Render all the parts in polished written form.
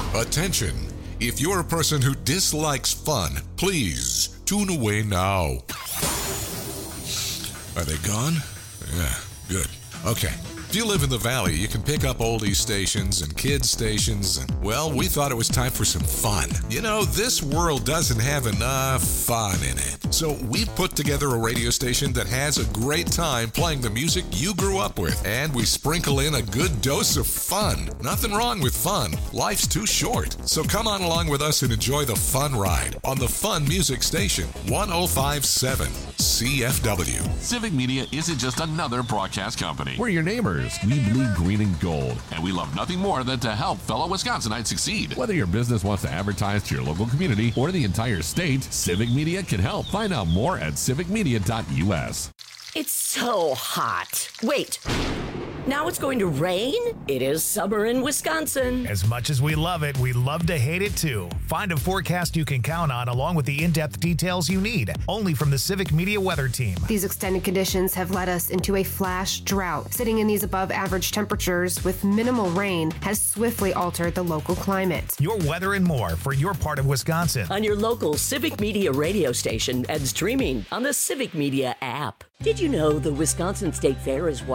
Attention! If you're a person who dislikes fun, please tune away now. Are they gone? Yeah, good. Okay. If you live in the Valley, you can pick up oldie stations and kids stations, and, well, we thought it was time for some fun. You know, this world doesn't have enough fun in it. So we put together a radio station that has a great time playing the music you grew up with, and we sprinkle in a good dose of fun. Nothing wrong with fun. Life's too short. So come on along with us and enjoy the fun ride on the Fun Music Station, 105.7 CFW. Civic Media isn't just another broadcast company. We're your neighbors. We bleed green and gold. And we love nothing more than to help fellow Wisconsinites succeed. Whether your business wants to advertise to your local community or the entire state, Civic Media can help. Find out more at civicmedia.us. It's so hot. Wait. Now it's going to rain? It is summer in Wisconsin. As much as we love it, we love to hate it too. Find a forecast you can count on along with the in-depth details you need, only from the Civic Media Weather Team. These extended conditions have led us into a flash drought. Sitting in these above average temperatures with minimal rain has swiftly altered the local climate. Your weather and more for your part of Wisconsin. On your local Civic Media radio station and streaming on the Civic Media app. Did you know the Wisconsin State Fair is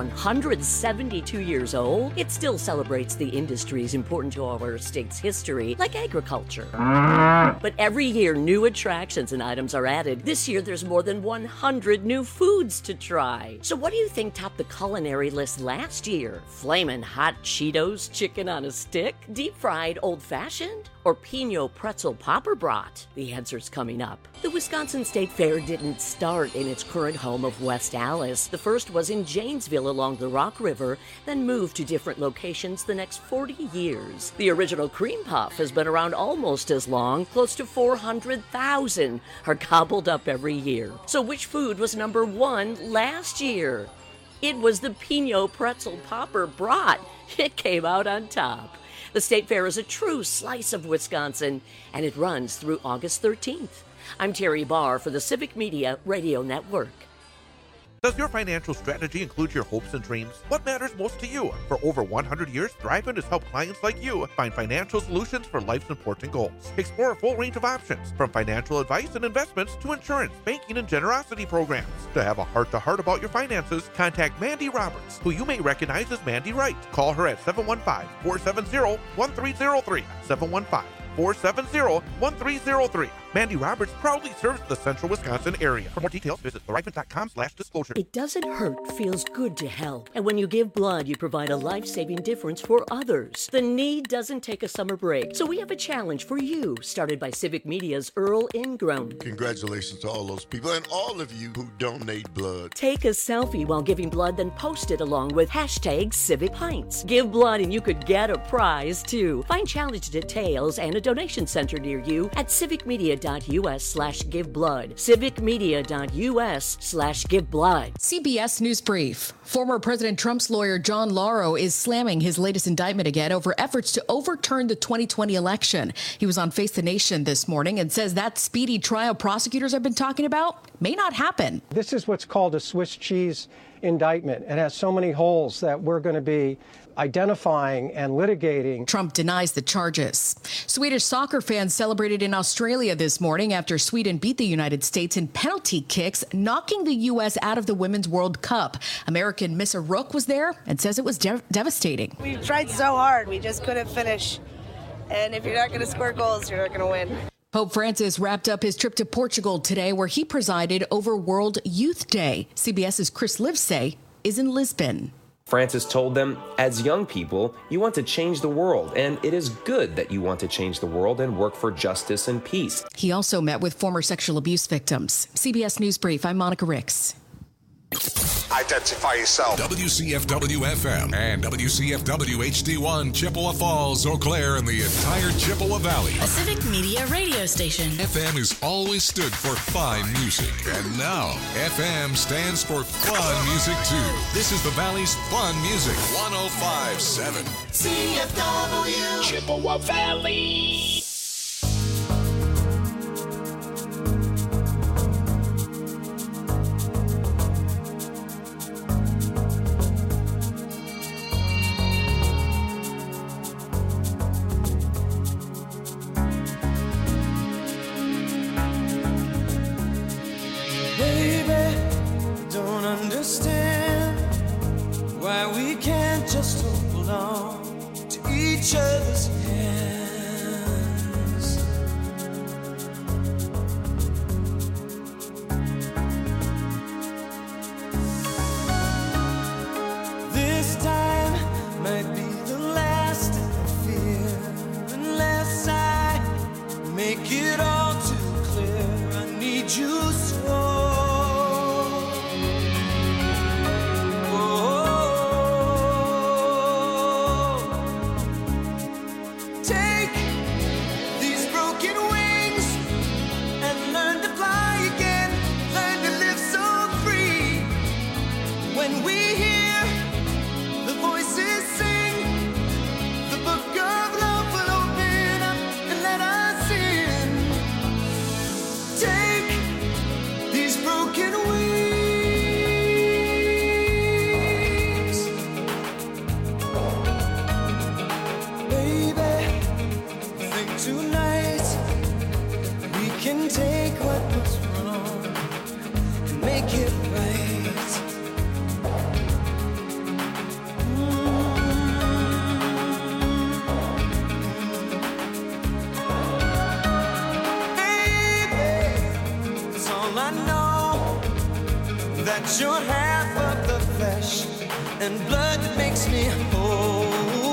172 years old? It still celebrates the industries important to our state's history, like agriculture. But every year, new attractions and items are added. This year, there's more than 100 new foods to try. So what do you think topped the culinary list last year? Flamin' hot Cheetos chicken on a stick? Deep-fried old-fashioned? Or Pinot pretzel popper brat? The answer's coming up. The Wisconsin State Fair didn't start in its current home of West Allis. The first was in Janesville along the Rock River, then moved to different locations the next 40 years. The original cream puff has been around almost as long. Close to 400,000 are gobbled up every year. So which food was number one last year? It was the Pinot pretzel popper brat. It came out on top. The State Fair is a true slice of Wisconsin, and it runs through August 13th. I'm Terry Barr for the Civic Media Radio Network. Does your financial strategy include your hopes and dreams? What matters most to you? For over 100 years, Thriven has helped clients like you find financial solutions for life's important goals. Explore a full range of options, from financial advice and investments to insurance, banking, and generosity programs. To have a heart-to-heart about your finances, contact Mandy Roberts, who you may recognize as Mandy Wright. Call her at 715-470-1303. 715-470-1303. Mandy Roberts proudly serves the central Wisconsin area. For more details, visit thriven.com/disclosure. It doesn't hurt, feels good to help. And when you give blood, you provide a life-saving difference for others. The need doesn't take a summer break. So we have a challenge for you, started by Civic Media's Earl Ingram. Congratulations to all those people and all of you who donate blood. Take a selfie while giving blood, then post it along with #CivicPints. Give blood and you could get a prize, too. Find challenge details and a donation center near you at civicmedia.us/giveblood. civicmedia.us/giveblood. CBS News Brief. Former President Trump's lawyer John Lauro is slamming his latest indictment again over efforts to overturn the 2020 election. He was on Face the Nation this morning and says that speedy trial prosecutors have been talking about may not happen. This is what's called a Swiss cheese indictment. It has so many holes that we're going to be identifying and litigating. Trump denies the charges. Swedish soccer fans celebrated in Australia this morning after Sweden beat the United States in penalty kicks, knocking the U.S. out of the Women's World Cup. American Missa Rook was there and says it was devastating. We tried so hard, we just couldn't finish. And if you're not going to score goals, you're not going to win. Pope Francis wrapped up his trip to Portugal today, where he presided over World Youth Day. CBS's Chris Livesay is in Lisbon. Francis told them, as young people, you want to change the world, and it is good that you want to change the world and work for justice and peace. He also met with former sexual abuse victims. CBS News Brief, I'm Monica Ricks. Identify yourself. WCFW-FM and WCFW-HD1, Chippewa Falls, Eau Claire, and the entire Chippewa Valley. A Civic Media radio station. FM has always stood for fine music. And now, FM stands for fun music, too. This is the Valley's fun music. 105.7 CFW. Chippewa Valley. tonight we can take what was wrong and make it right. Baby, it's all I know, that you're half of the flesh and blood that makes me whole.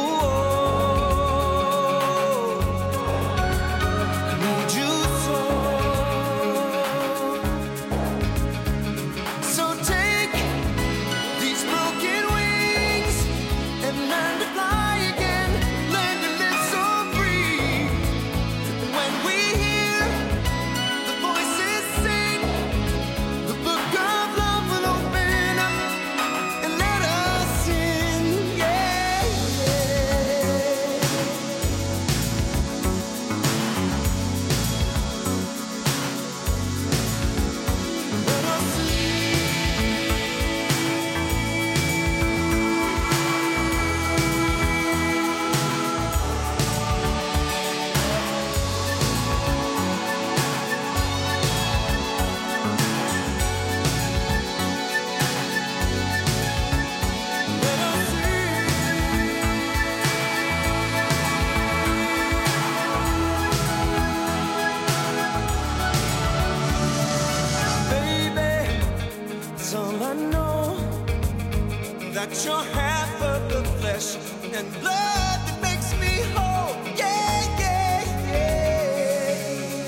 That you're half of the flesh and blood that makes me whole. Yeah, yeah, yeah.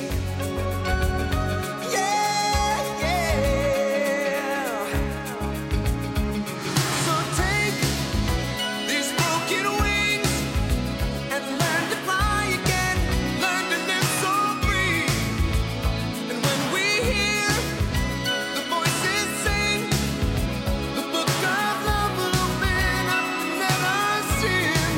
Yeah, yeah. So take these broken wings and learn to fly again. Learn to live so free. And when we hear the voices sing, the book of love will open up and let us in.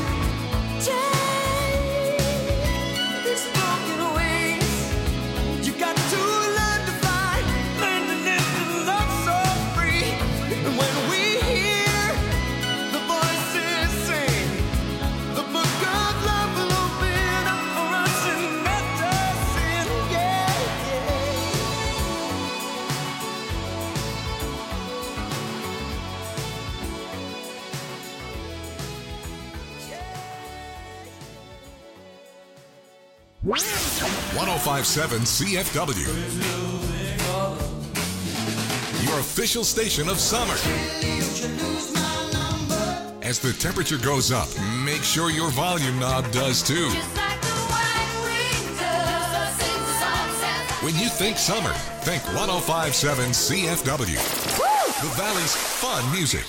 Take these broken wings. You got to learn to fly, learn to live and love so free. And when we hear the voices sing, the book of love will open up for us and let us in. Yeah, yeah. 1057 CFW. Your official station of summer. As the temperature goes up, make sure your volume knob does too. When you think summer, think 1057 CFW. The Valley's fun music.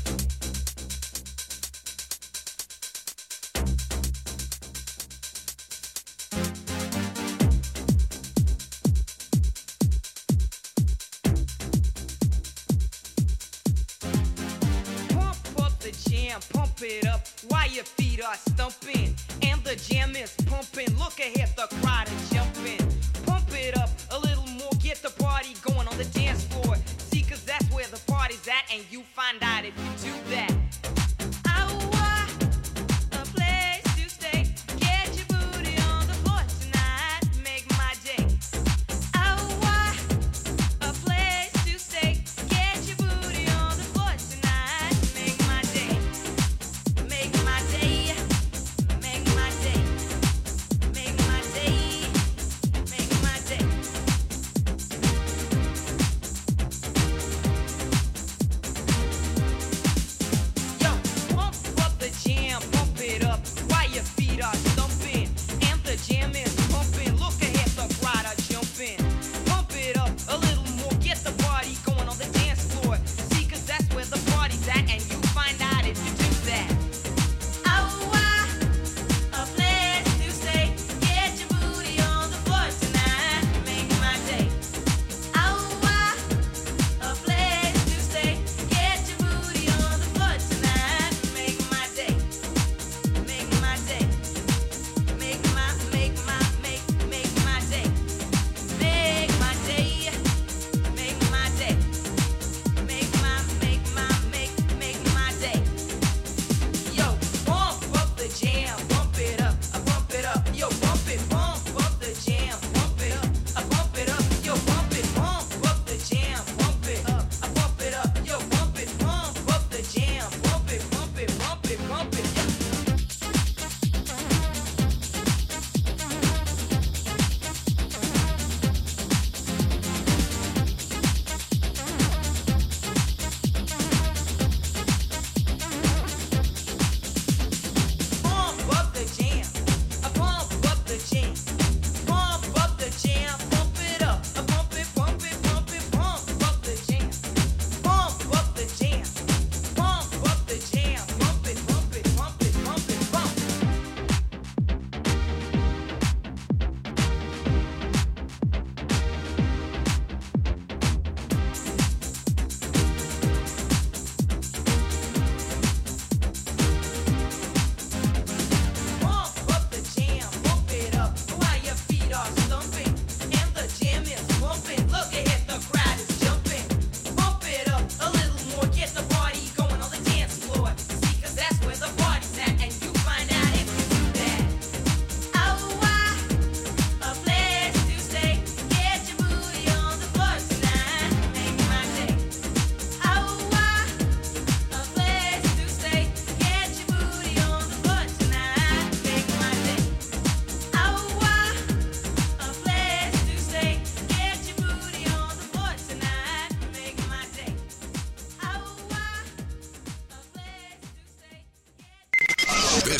Pump up the jam, pump it up while your feet are stumping. And the jam is pumping. Look ahead, the crowd is jumping. Pump it up a little more, get the party going on the dance floor. See, cause that's where the party's at, and you find out if you do that. A place to stay. Get your booty on the floor tonight. Make my day. A place to stay. Get your booty on the floor tonight. Make my day. Make my day. Make my day. Make my day.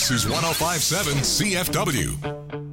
This is 105.7 CFW.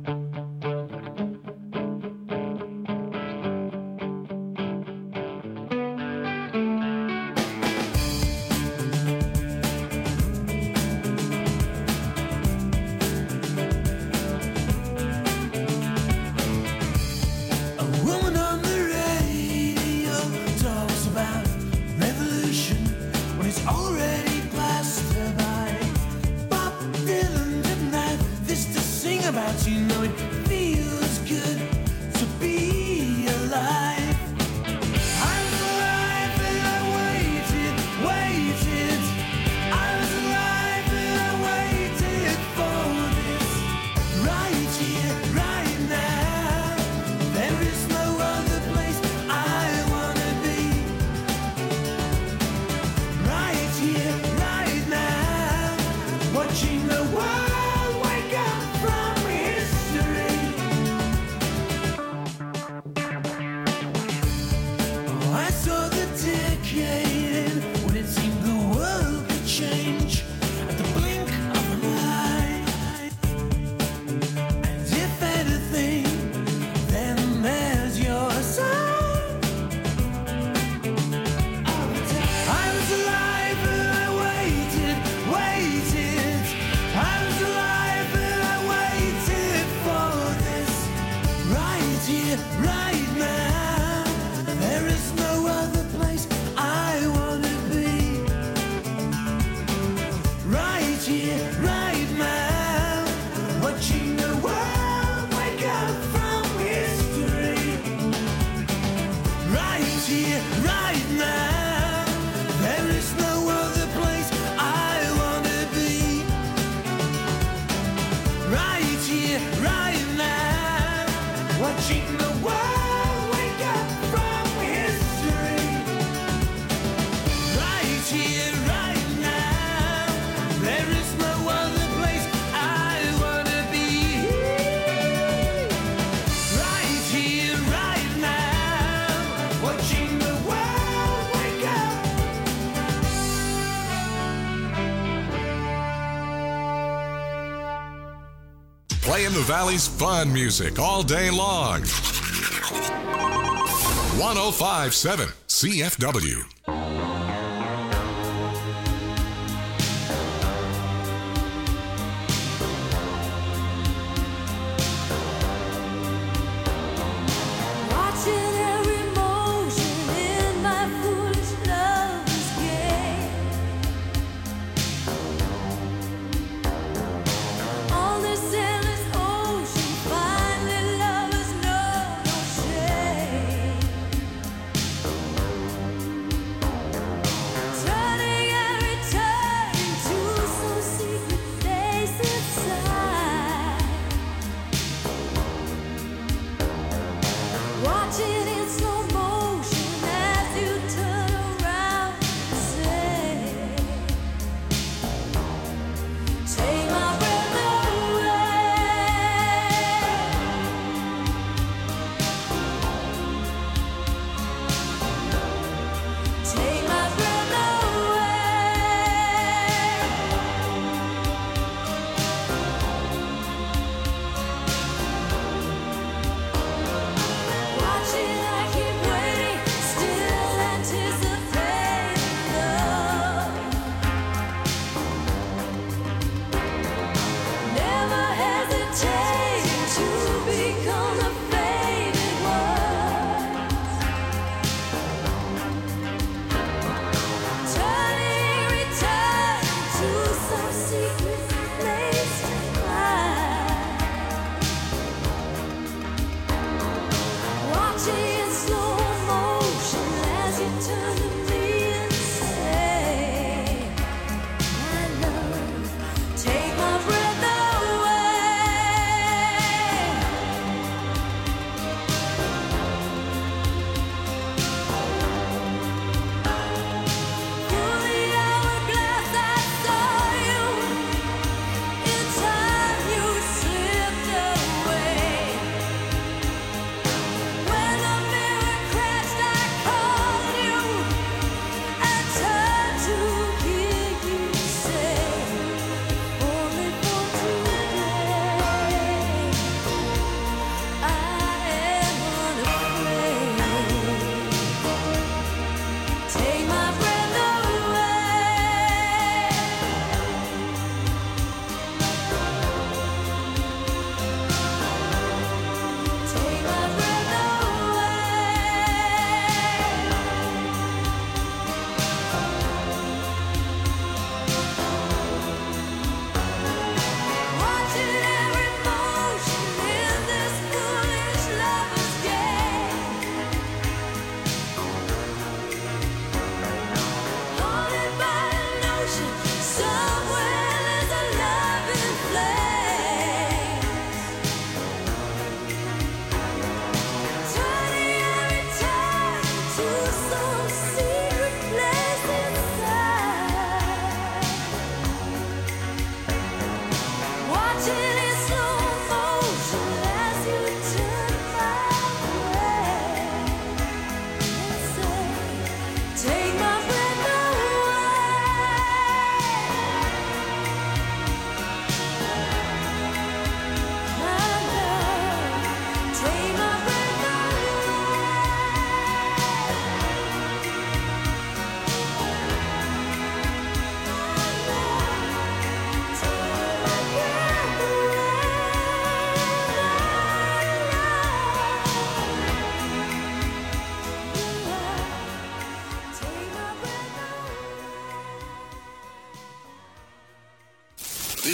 Playing the Valley's fun music all day long. 105.7 CFW. Finally, lovers know no shame.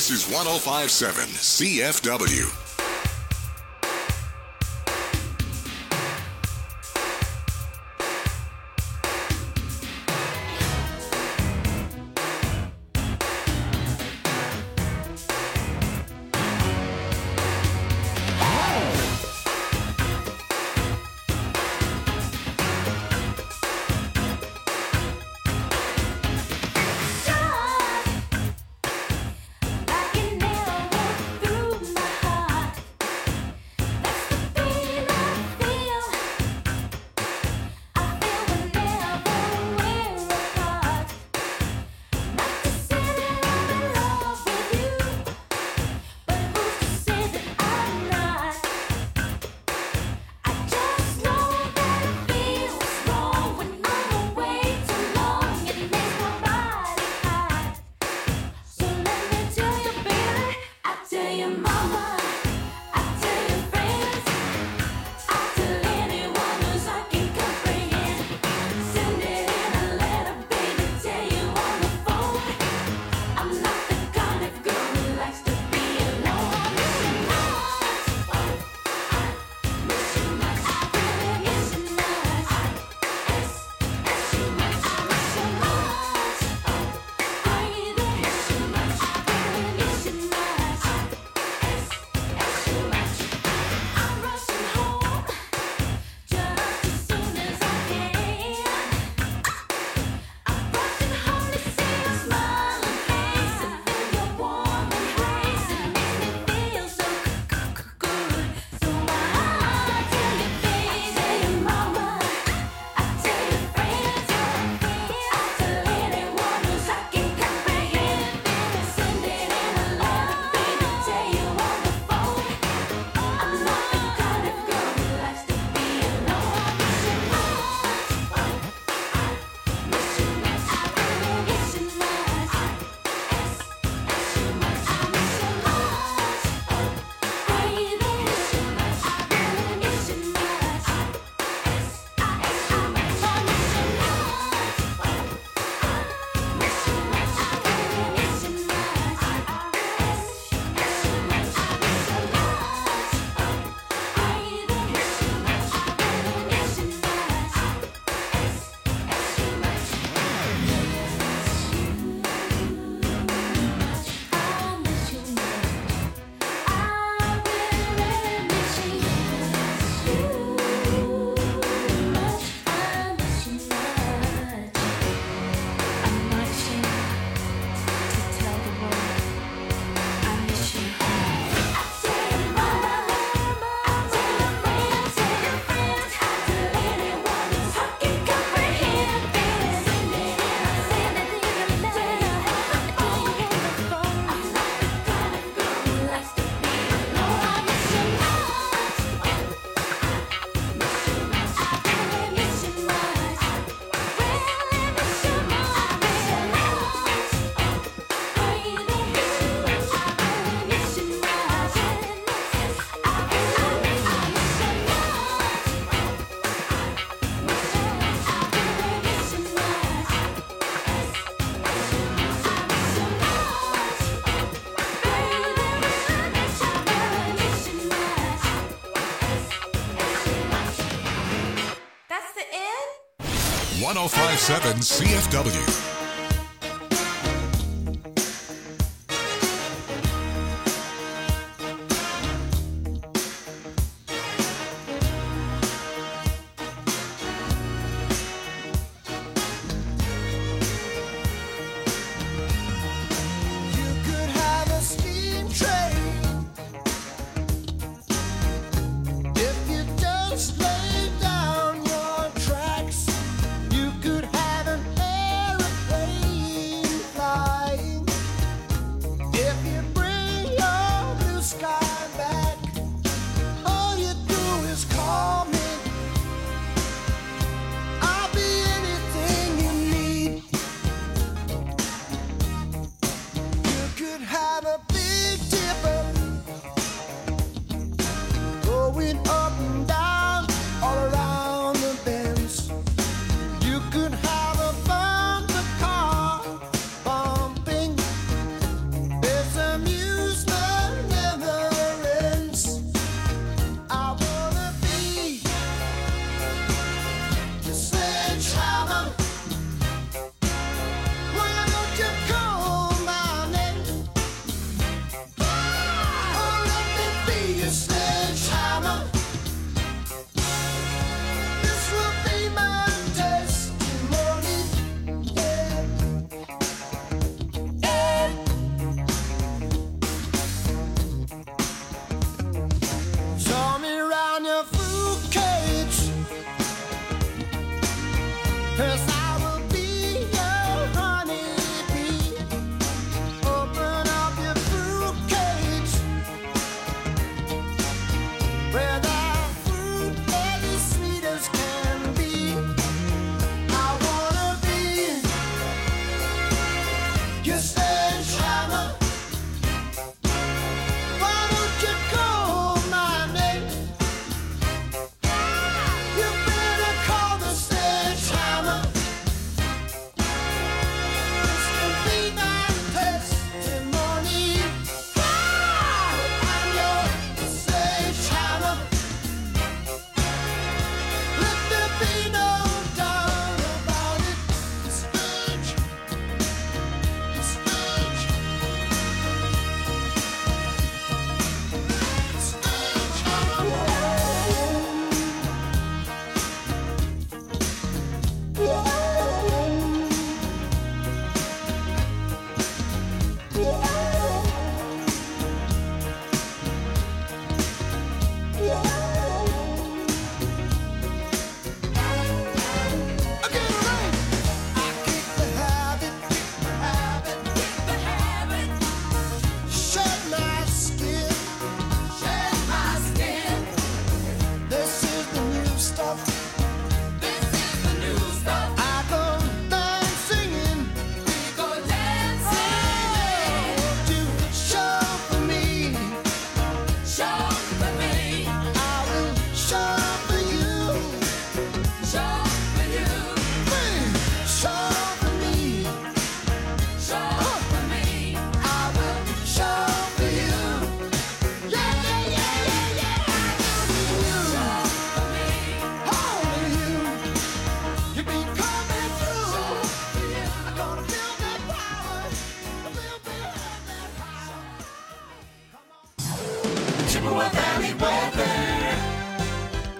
This is 105.7 CFW. That's the end? 105.7 CFW. Lay down your tracks. You could have an aeroplane.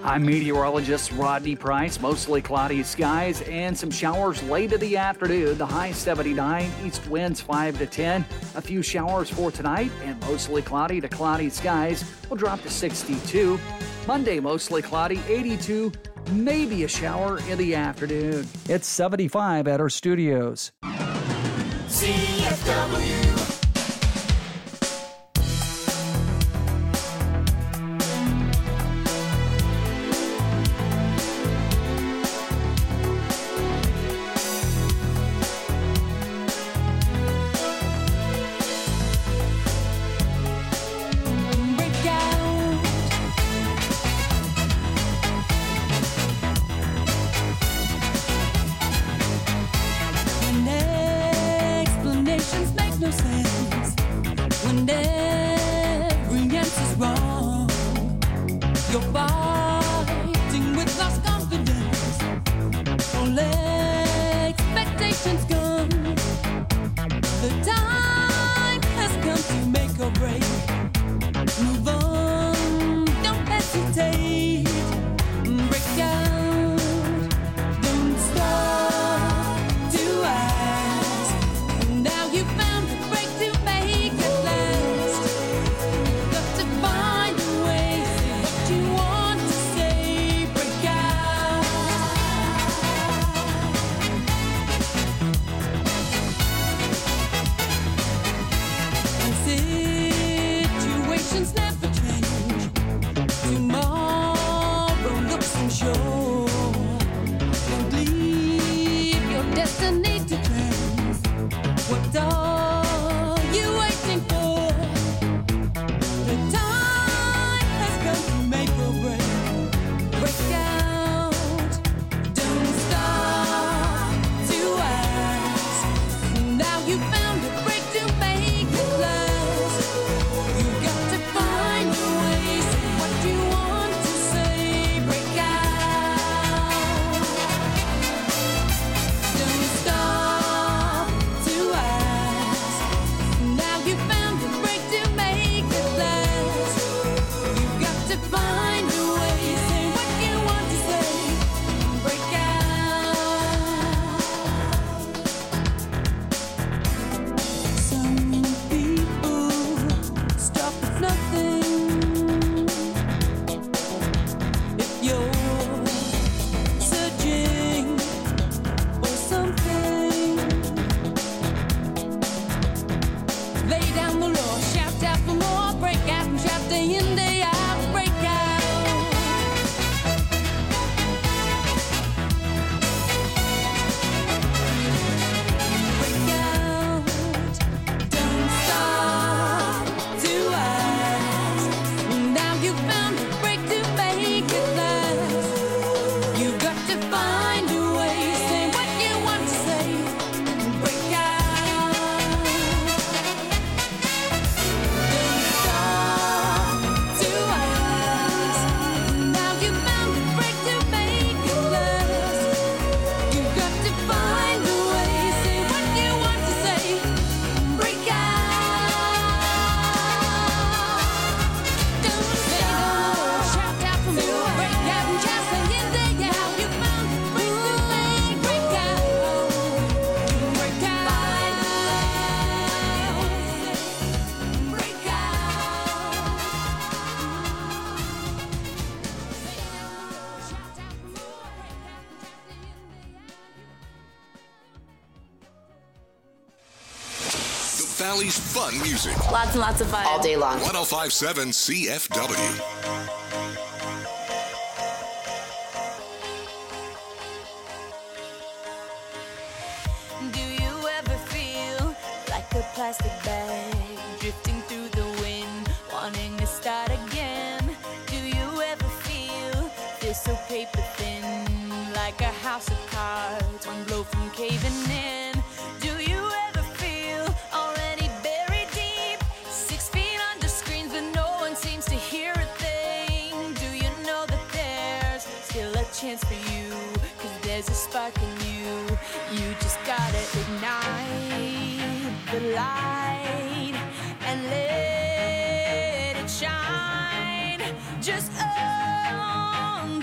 I'm meteorologist Rodney Price. Mostly cloudy skies and some showers late in the afternoon. The high 79, east winds 5 to 10. A few showers for tonight and mostly cloudy to cloudy skies will drop to 62. Monday, mostly cloudy, 82. Maybe a shower in the afternoon. It's 75 at our studios. CFW. Valley's fun music. Lots and lots of fun. All day long. 105.7 CFW. Do you ever feel like a plastic bag drifting through the wind, wanting to start again? Do you ever feel so paper thin, like a house of cards, one blow from caving in? Do you ever feel already buried deep, 6 feet under screens, but no one seems to hear a thing? Do you know that there's still a chance for you, 'cause there's a spark in you? You just gotta ignite the light and let it shine. Just on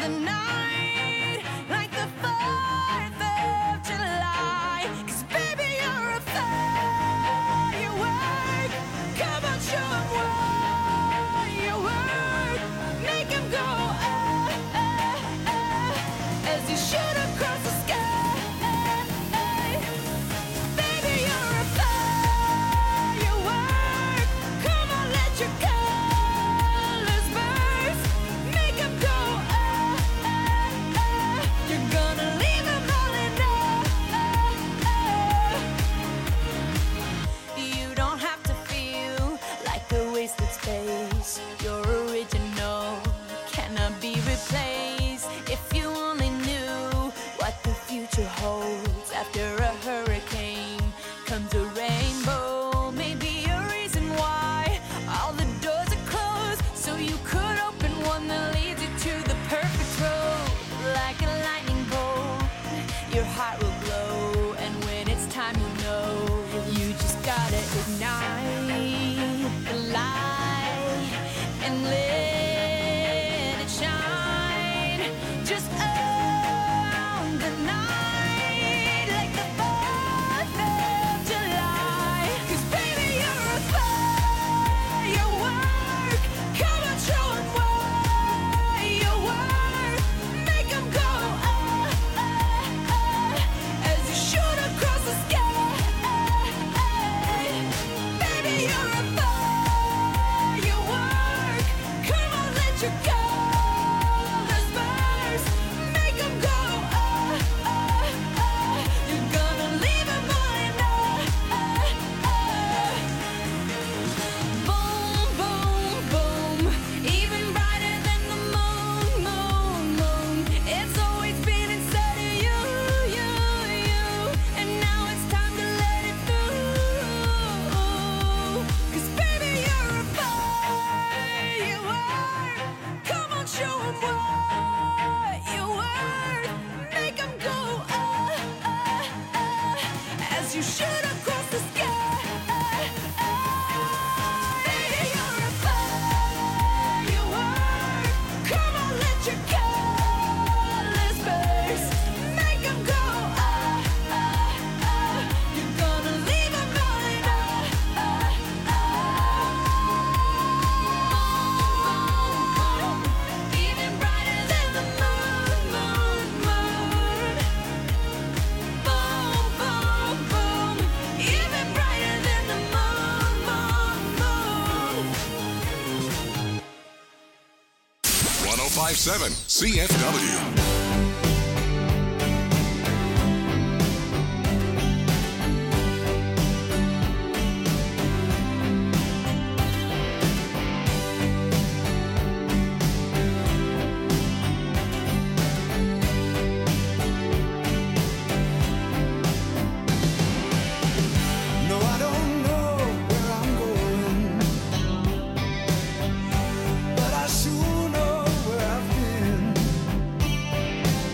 place. If you only knew what the future holds. After a hurricane comes a rainbow. Maybe a reason why all the doors are closed, so you could open one that leads you to the perfect road. Like a lightning bolt, your heart will glow, and when it's time, you know you just gotta ignite the light and let it shine. Just own the night like the 4th of July. 'Cause baby, you're a firework. Come on, show 'em what you're worth. Make 'em go as you shoot across the sky. Baby, you're a firework. Come on, let your colors burst. Make 'em go you're gonna leave 'em all boom, boom, boom. Even brighter than the moon, moon, moon. It's always been inside of you, you, you. And now it's time to let it through. 'Cause baby, you're a firework. Come on, show 'em what you're worth. Make 'em go as you shoot across the sky. Baby, you're a firework. Come on, let your colors burst. Make 'em go you're gonna leave 'em all in even brighter than the moon, moon, moon. Boom, boom, boom. Even brighter than the moon, moon, moon. 1057 CFW. No, I don't know where I'm going, but I sure know where I've been.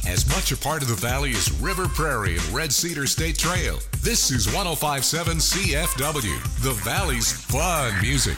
as much a part of the valley as River Prairie and Red Cedar State Trail. This is 105.7 CFW, the Valley's fun music.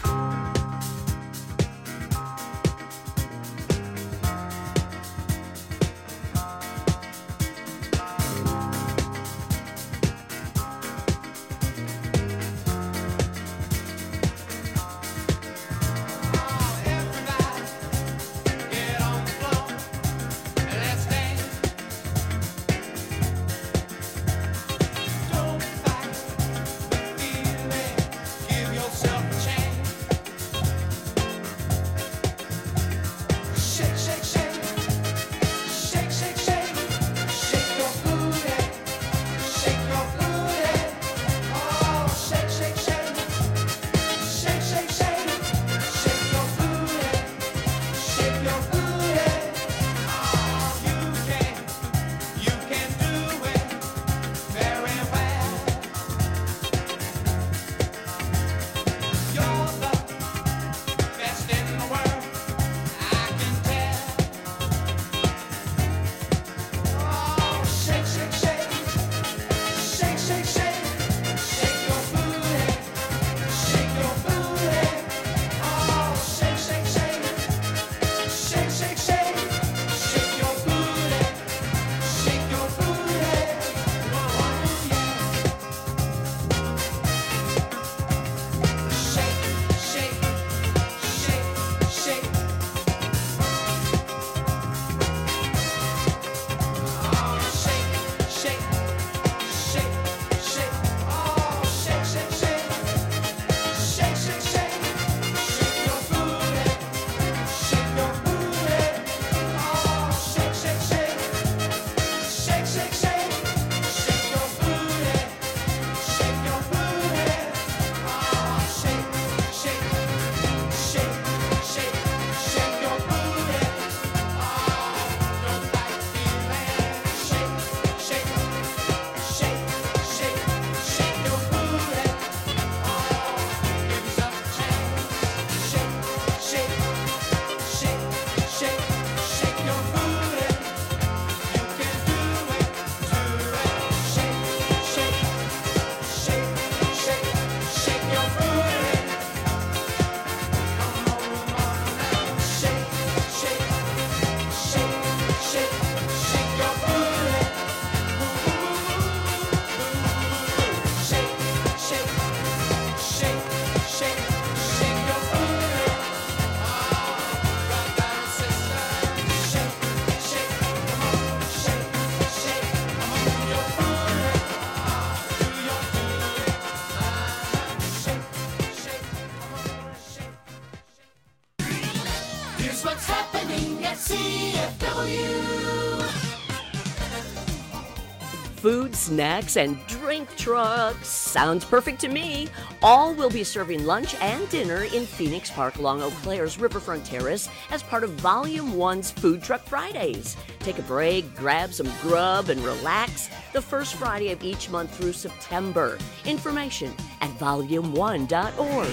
Food, snacks, and drink trucks. Sounds perfect to me. All will be serving lunch and dinner in Phoenix Park along Eau Claire's Riverfront Terrace as part of Volume 1's Food Truck Fridays. Take a break, grab some grub, and relax the first Friday of each month through September. Information at volume1.org.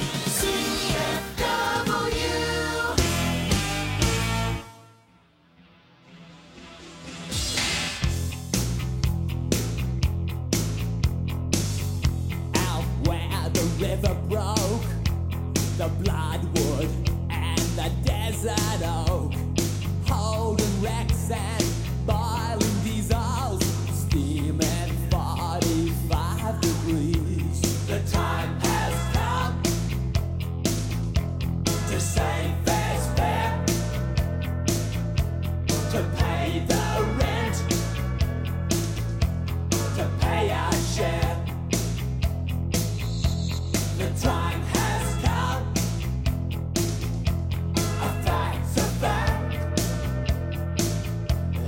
River broke, the bloodwood and the desert oak, holding wrecks and boiling diesels, steaming 45 degrees. The time has come to save fair's fair, to pay the rent, to pay our share. The time has come. A fact's a fact.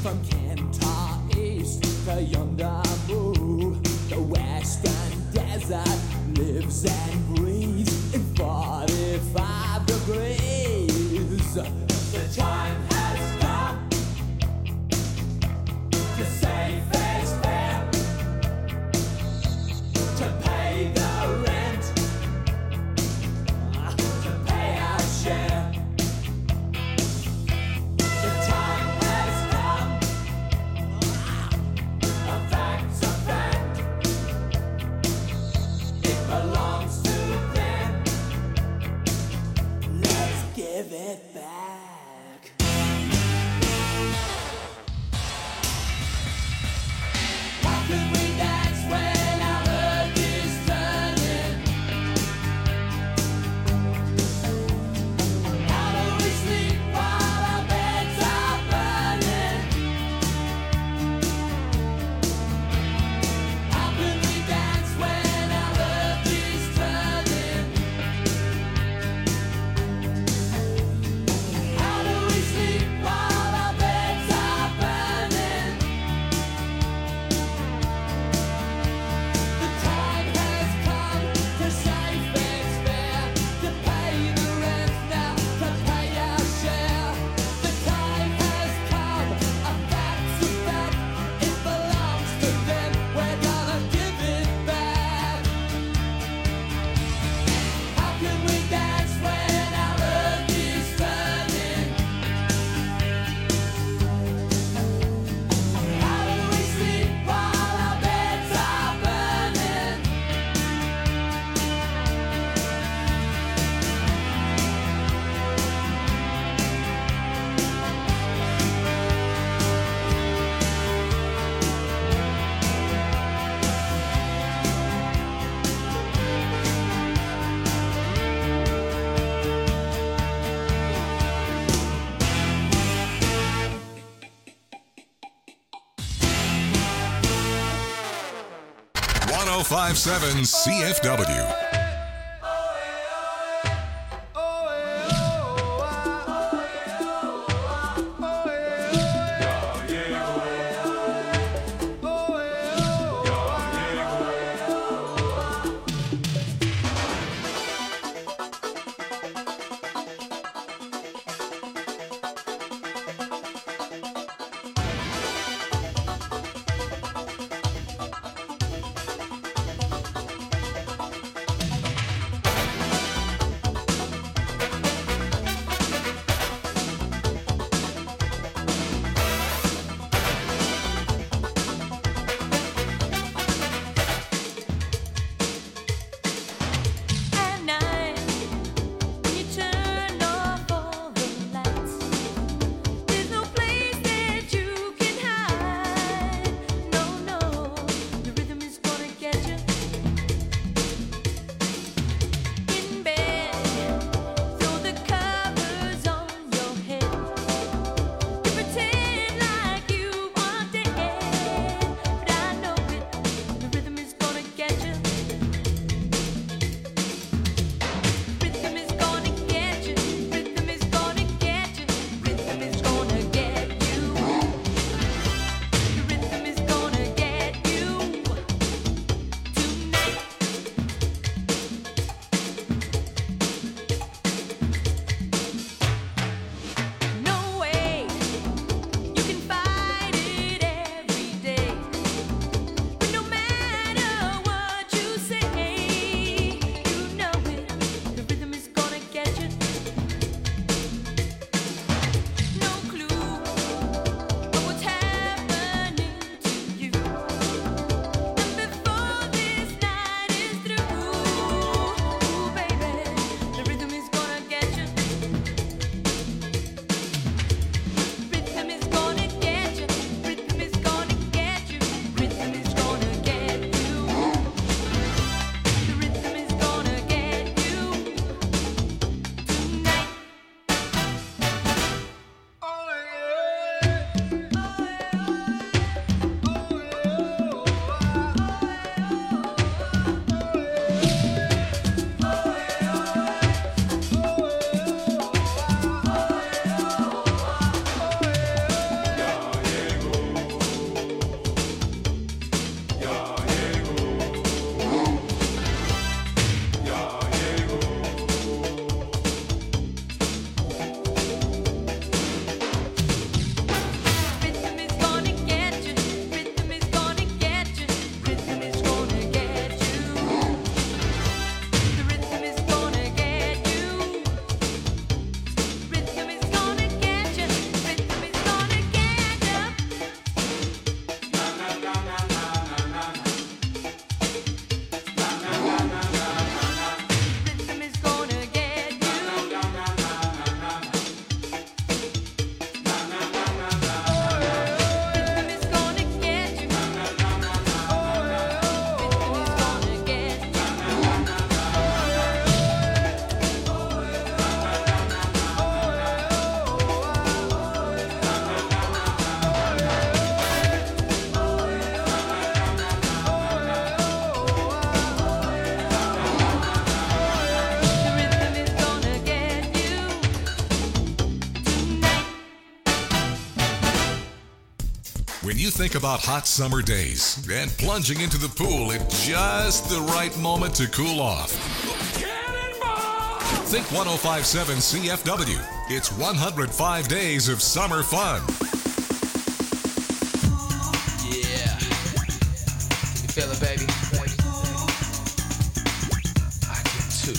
From Kentar East to Yondamu, the western desert lives and breathes in 45 degrees. The time has come to say fair's fair, to pay the rent, to pay our share. The time has come, a fact's a fact. It belongs to them. Let's give it back. How can we dance when our earth is turning? How do we sleep while our beds are burning? How can we dance when our earth is turning? How do we sleep while our beds are burning? The time has come to say fair's fair, to pay the rent now, to pay our share. The time has come, a fact's a fact. It belongs to them, we're gonna give it back. How can we dance when our earth is turning? How do we sleep while our beds are burning? .1057 CFW. When you think about hot summer days and plunging into the pool at just the right moment to cool off, think 105.7 CFW. It's 105 days of summer fun. Yeah. Can you feel it, baby? I can too.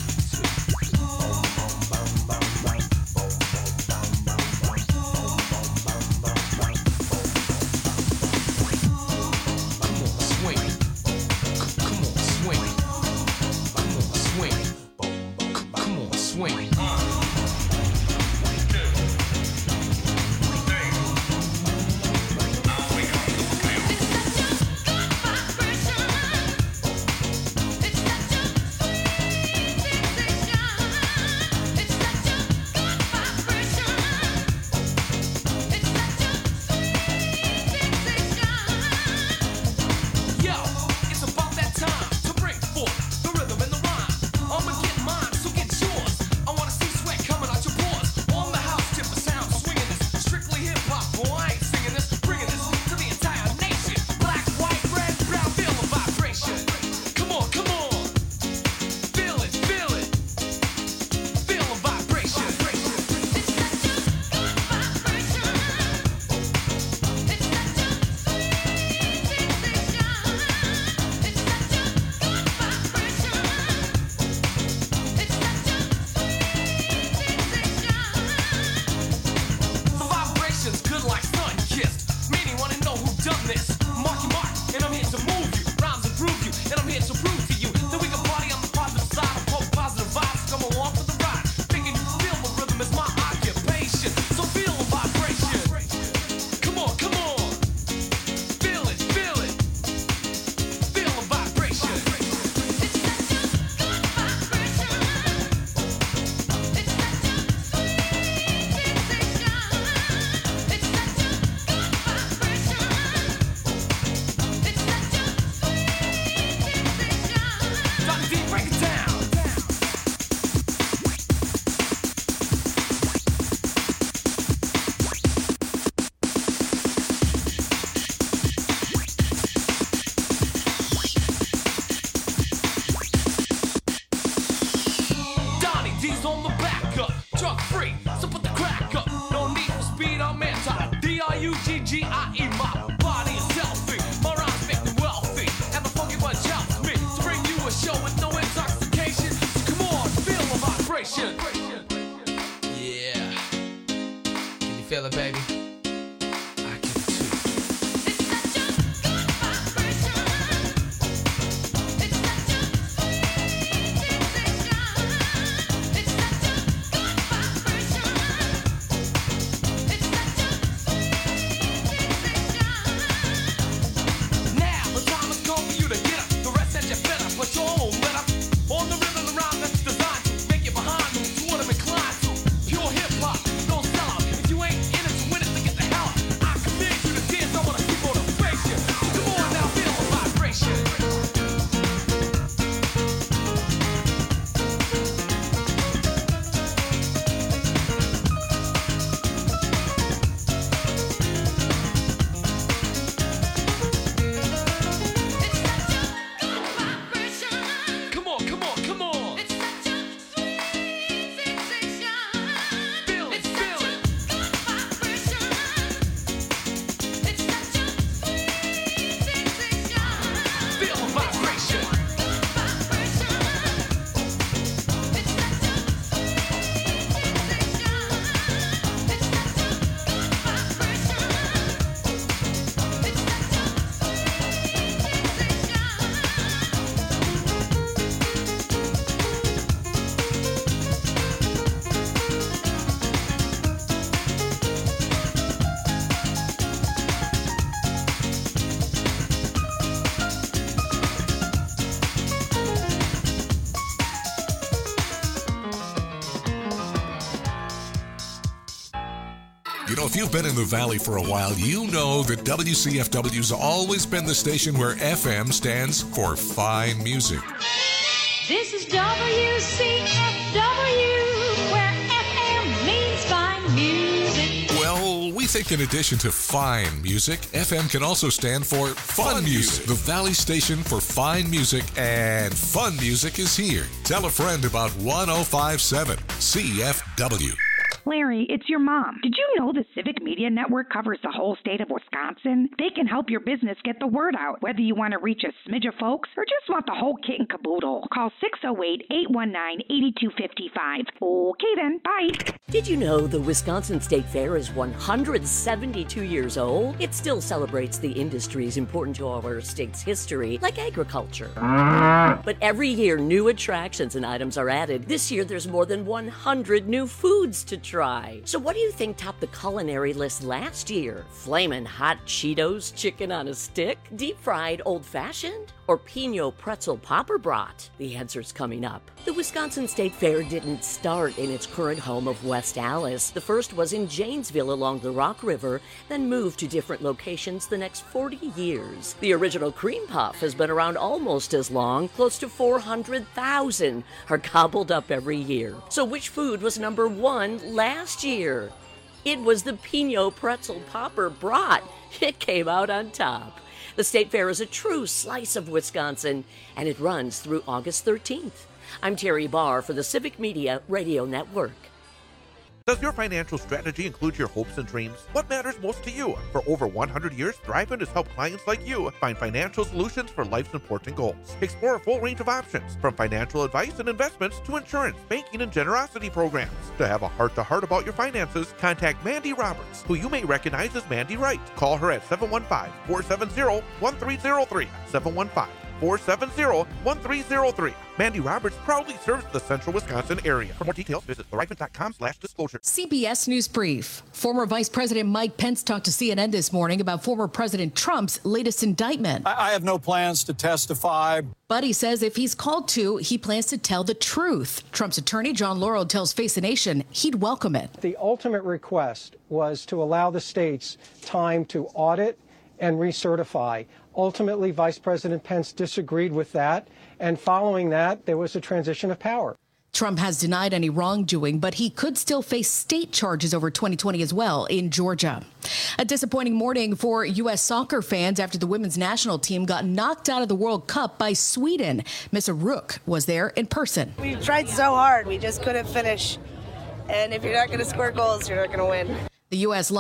D-R-U-G-G-I-E, my body is healthy, my rhymes make me wealthy, and the funky bunch helps me to bring you a show with no intoxication. So come on, feel the vibration. Yeah. Can you feel it, baby? You know, if you've been in the Valley for a while, you know that WCFW's always been the station where FM stands for fine music. This is WCFW, where FM means fine music. Well, we think in addition to fine music, FM can also stand for fun music. The Valley station for fine music and fun music is here. Tell a friend about 105.7 CFW. Larry, it's your mom. Did you know the Civic Media Network covers the whole state of Wisconsin? They can help your business get the word out, whether you want to reach a smidge of folks or just want the whole kit and caboodle. Call 608-819-8255. Okay then, bye. Did you know the Wisconsin State Fair is 172 years old? It still celebrates the industries important to our state's history, like agriculture. But every year, new attractions and items are added. This year, there's more than 100 new foods to try. So what do you think topped the culinary list last year? Flamin' hot Cheetos chicken on a stick? Deep fried old-fashioned? Or Pinot pretzel popper brat? The answer's coming up. The Wisconsin State Fair didn't start in its current home of West Allis. The first was in Janesville along the Rock River, then moved to different locations the next 40 years. The original cream puff has been around almost as long. Close to 400,000 are gobbled up every year. So which food was number one last year? It was the Pinot pretzel popper brat. It came out on top. The State Fair is a true slice of Wisconsin, and it runs through August 13th. I'm Terry Barr for the Civic Media Radio Network. Does your financial strategy include your hopes and dreams? What matters most to you? For over 100 years, Thriven has helped clients like you find financial solutions for life's important goals. Explore a full range of options, from financial advice and investments to insurance, banking, and generosity programs. To have a heart-to-heart about your finances, contact Mandy Roberts, who you may recognize as Mandy Wright. Call her at 715-470-1303. 715-470-1303. Mandy Roberts proudly serves the central Wisconsin area. For more details, visit thriven.com/disclosure. CBS News Brief. Former Vice President Mike Pence talked to CNN this morning about former President Trump's latest indictment. I have no plans to testify. But he says if he's called to, he plans to tell the truth. Trump's attorney, John Lauro, tells Face the Nation he'd welcome it. The ultimate request was to allow the states time to audit and recertify. Ultimately, Vice President Pence disagreed with that, and following that, there was a transition of power. Trump has denied any wrongdoing, but he could still face state charges over 2020 as well in Georgia. A disappointing morning for U.S. soccer fans after the women's national team got knocked out of the World Cup by Sweden. Missa Rook was there in person. We tried so hard, we just couldn't finish. And if you're not going to score goals, you're not going to win. The U.S.